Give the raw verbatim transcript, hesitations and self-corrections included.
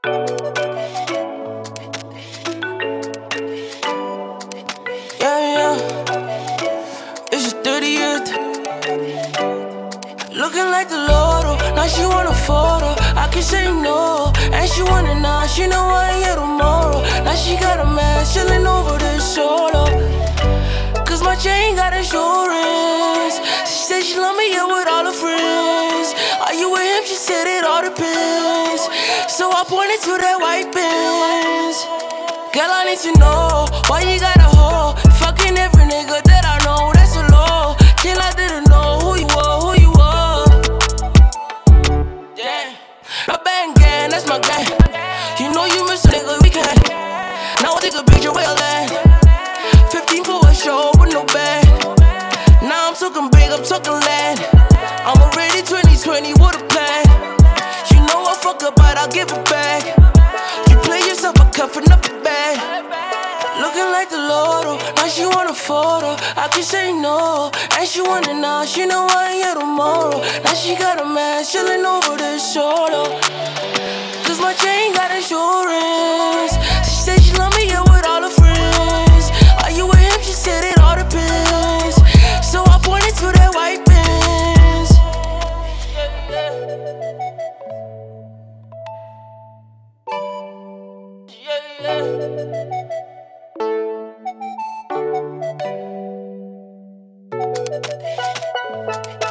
Yeah, yeah. It's your thirtieth. Looking like the Lotto. Now she want a photo. I can say no. And she want it now. She know I ain't here tomorrow. Now she got a man chilling over this solo. Cause my chain got insurance. She said she love me, yeah, with all her friends. Are you with him? She said it all depends. So I pointed to that white Benz. Girl, I need to know why you got a hoe. Fucking every nigga that I know, that's a low. Till I didn't know who you were, who you were. Damn, a bang gang, that's my gang. You know you miss a nigga, we can. Now I take a picture where you land. Fifteen for a show with no bag. Now I'm talking big, I'm talking land. I'm already twenty twenty, what a plan. You know I fuck up, but I'll give it back. You play yourself, I'm cuffing up the bag. Looking like the Lotto, now she want a photo. I can say no, and she want it now. She know I ain't here tomorrow. Now she got a man chilling over this solo. Cause my chain got insurance. She said she love me, yeah, with all her friends. Are you with him? She said it all depends. So I pointed to that white Benz. Yeah, yeah.